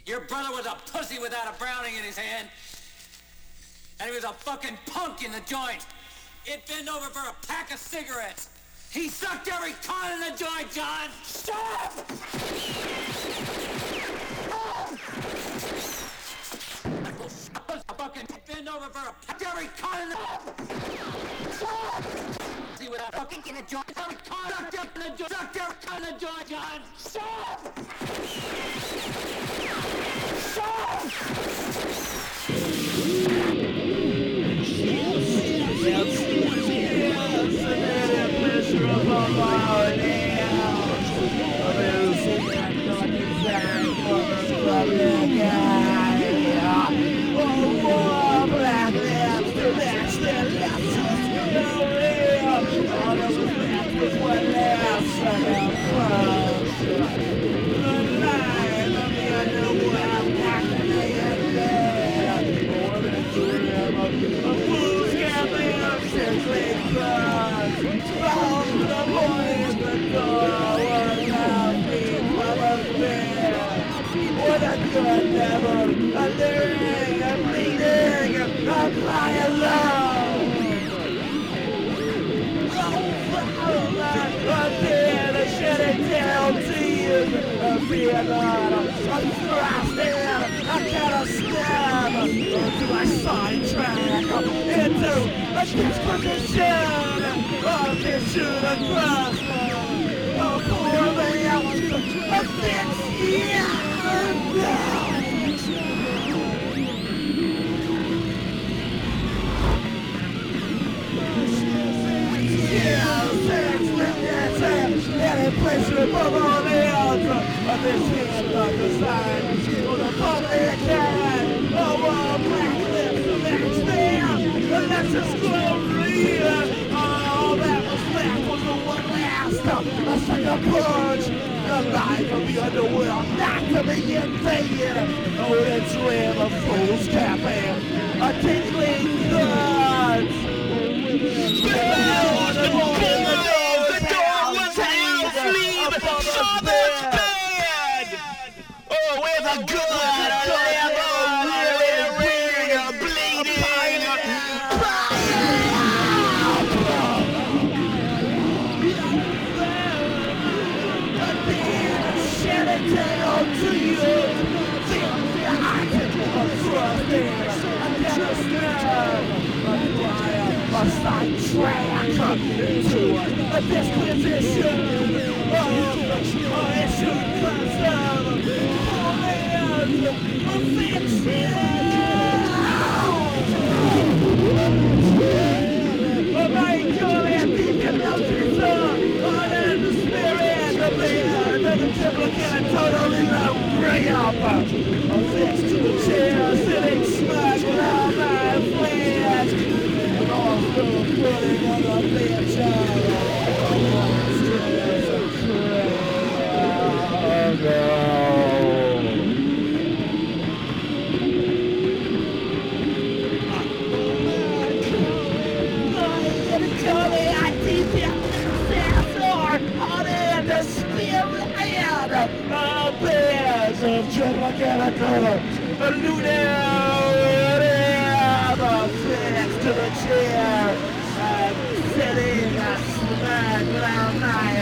Your brother was a pussy without a Browning in his hand. And he was a fucking punk in the joint. He'd bend over for a pack of cigarettes. He sucked every con in the joint, John! Stop! Fucking bend over for a pack of every con in the... Stop! See what I fucking in the joint. Every con sucked up in the joint. Sucked every con in the joint, John! Stop!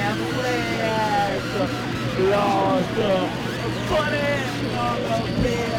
Lost, put it on the bed.